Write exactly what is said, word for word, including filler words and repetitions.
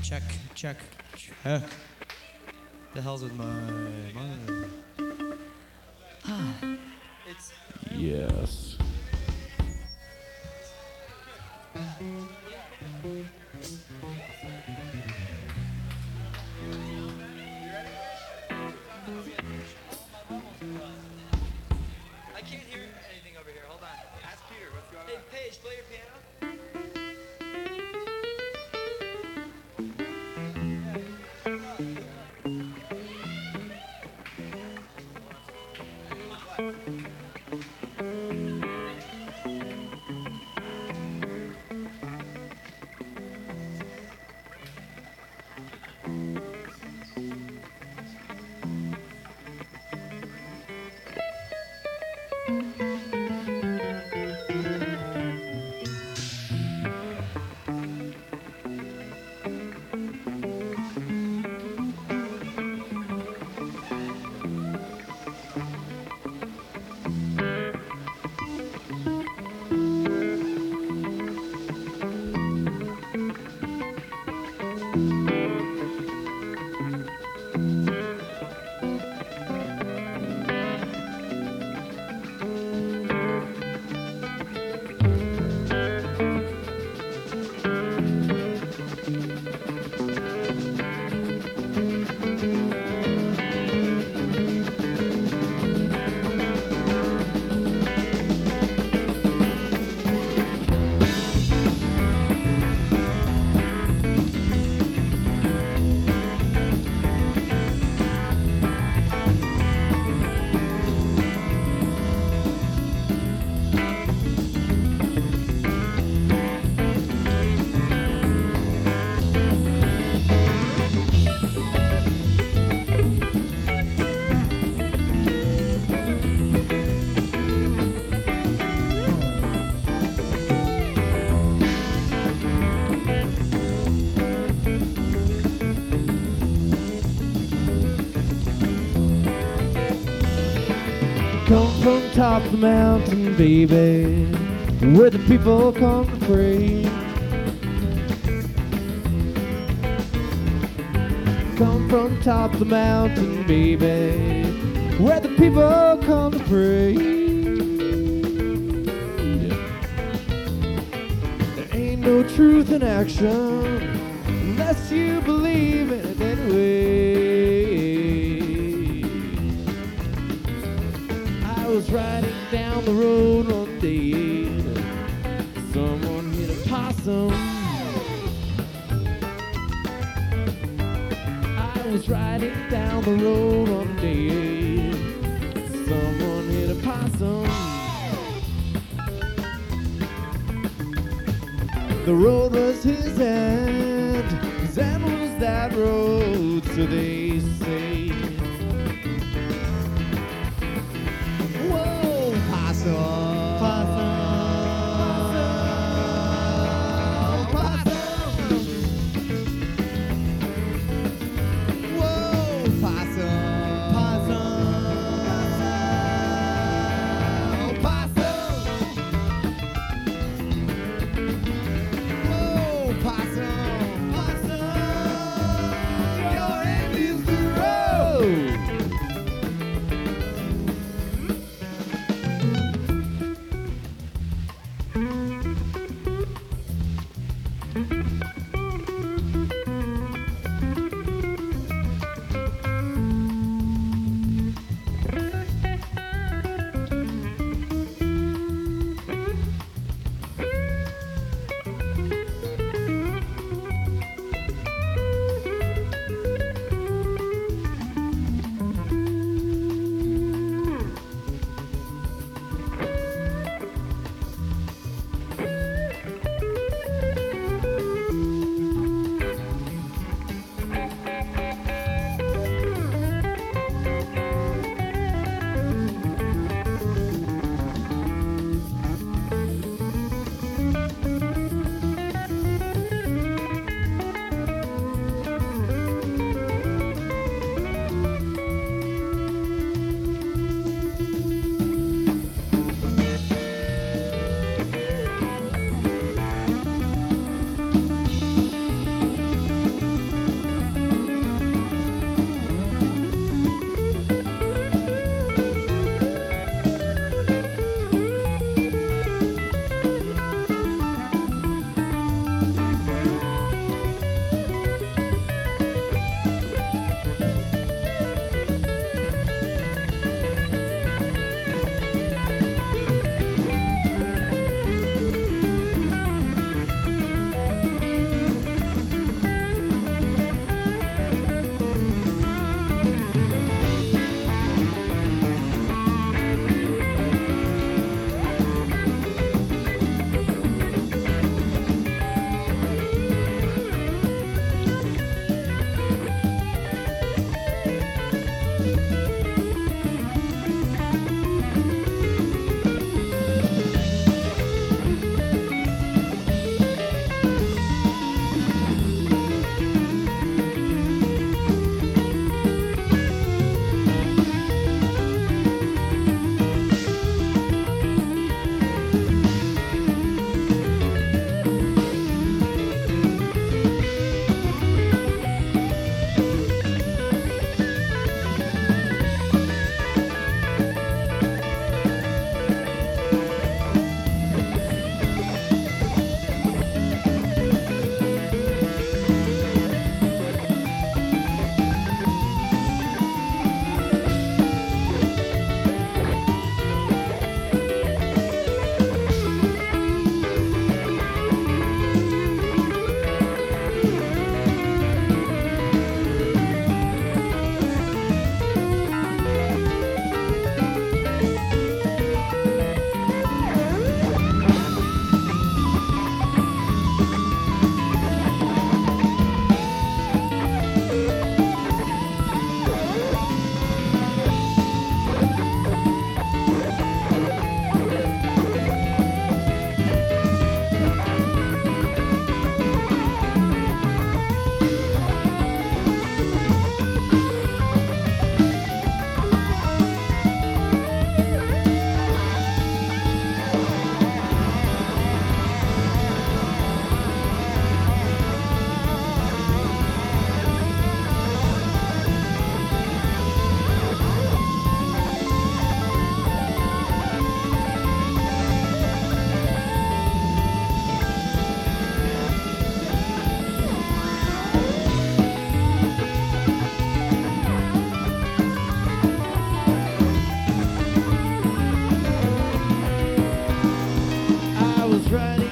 check, check, check. The hell's with my mind? It's Yes. I can't hear anything over here. Hold on. Ask Peter what's going on. Hey, Paige, play your piano. Come from top of the mountain, baby, where the people come to pray. Come from top of the mountain, baby, where the people come to pray. There ain't no truth in action unless you believe in it anyway. I was riding down the road one day, someone hit a possum. I was riding down the road one day, someone hit a possum. The road was his end, his end was that road, so they say. Whoa, possum, possum, possum, possum. Whoa, possum, possum, possum. Whoa, possum, possum. Your end is the road. right